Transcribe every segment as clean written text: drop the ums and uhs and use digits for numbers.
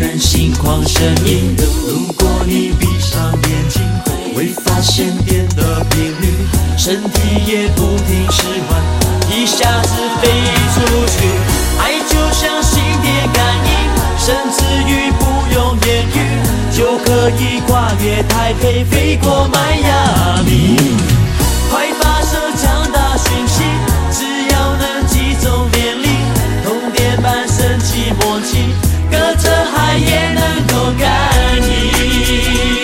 人心狂声音。如果你闭上眼睛，会发现电的频率，身体也不听使唤，一下子飞出去。爱就像心电感应，甚至于不用言语，就可以跨越台北，飞过迈阿密。快发射强大讯息，只要能击中年龄，通电般神奇默契，隔着海也能够感应。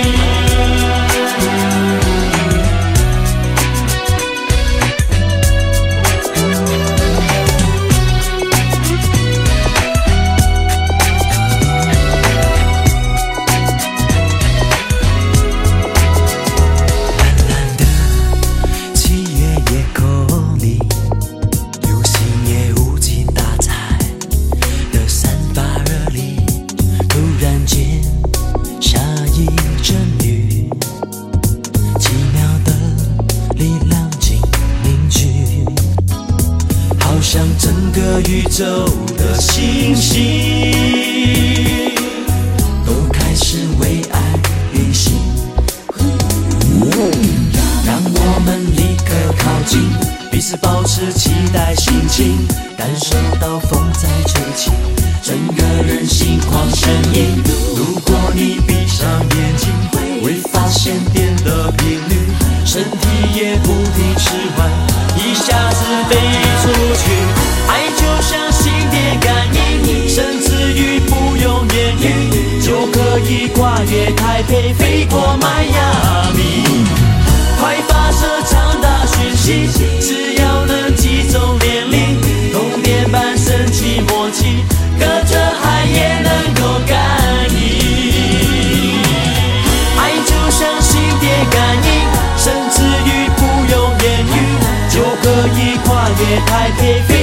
宇宙的星星都开始为爱旅行，让我们立刻靠近，彼此保持期待心情，感受到风在吹起，整个人心狂声音。如果你闭上眼睛，会发现电的频率，身体也不听使唤，一下子飞出去。爱就像心电感应，甚至于不用言语，就可以跨越台北，飞过迈阿密。快发射强大讯息，只要能击中年龄，通电般神奇默契，隔着海也能够感应。爱就像心电感应，甚至于不用言语，就可以跨越台北。